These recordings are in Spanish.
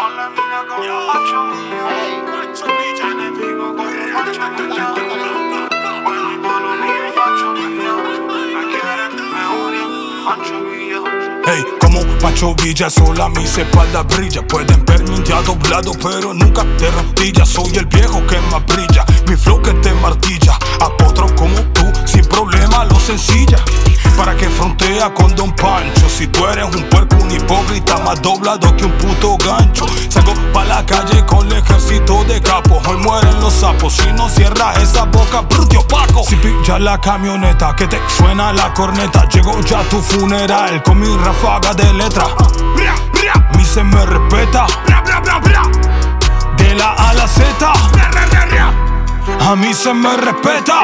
Con la vida como Pancho Villa, enemigo como Pancho Villa. Bueno y malo como Pancho Villa. Me quieren, me odian, Pancho Villa. Hey, como Pancho Villa, sola mi espalda brilla. Pueden verme un día doblado, pero nunca de rodillas. Soy el viejo que más brilla, mi flow que te martilla. A otro como tú, sin problema lo sencilla. Para que frontea con Don Pancho. Si tú eres un puerco, un hipócrita, más doblado que un puto gancho. Salgo pa' la calle con el ejército de capos. Hoy mueren los sapos, si no cierras esa boca, brute opaco. Si pilla la camioneta, que te suena la corneta. Llegó ya tu funeral con mi ráfaga de letra. A mí se me respeta, de la A a la Z. A mí se me respeta,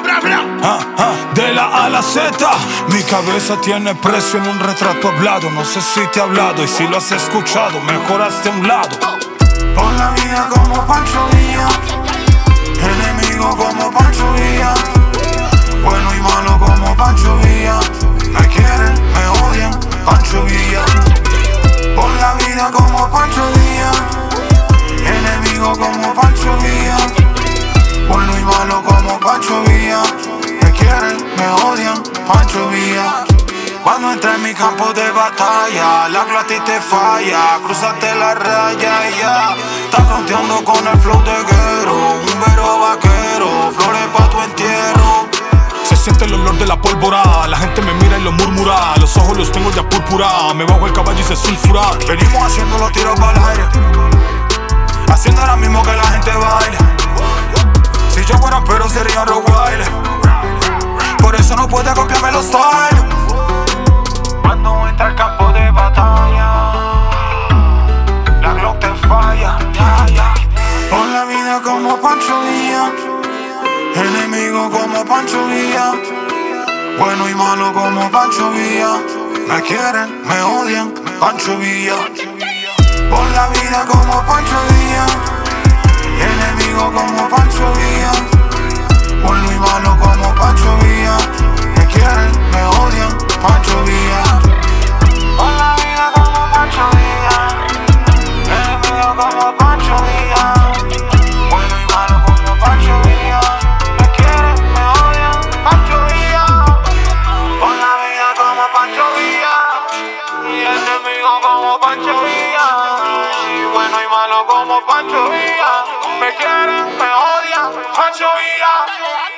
de la A a la Z. Mi cabeza tiene precio en un retrato hablado. No sé si te he hablado, y si lo has escuchado, mejor hazte a un lado. Con la vida como Pancho Villa, enemigo como Pancho Villa. Bueno y malo como Pancho Villa. Me quieren, me odian, Pancho Villa. Con la vida como Pancho Villa, enemigo como Pancho Villa. Bueno y malo como Pancho Villa. Me quieren, me odian, Pancho Villa. Cuando entra en mi campo de batalla, la gloria a ti te falla. Cruzaste la raya y ya estás fronteando con el flow de guero. Un vero vaquero, flores pa' tu entierro. Se siente el olor de la pólvora, la gente me mira y lo murmura. Los ojos los tengo ya púrpura, me bajo el caballo y se sulfura. Venimos haciendo los tiros para el aire, haciendo ahora mismo que la gente baile. Si yo fuera pero sería Rottweiler. Por eso no puedes copiarme los styles. Cuando entra al campo de batalla, la Glock te falla, Con la vida como Pancho Villa, enemigo como Pancho Villa. Bueno y malo como Pancho Villa. Me quieren, me odian, Pancho Villa. Por la vida como Pancho Villa, enemigo como Pancho Villa. Bueno y malo como Pancho Villa. Me quieren, me odian, Pancho Villa. Por la vida como Pancho Villa, enemigo como Pancho Villa. Bueno y malo como Pancho Villa. Me quieren, me odian, Pancho Villa. Por la vida como Pancho Villa, y enemigo como Pancho Villa. Y bueno y malo como Pancho Villa. Me quieren, me odian, Pancho Villa.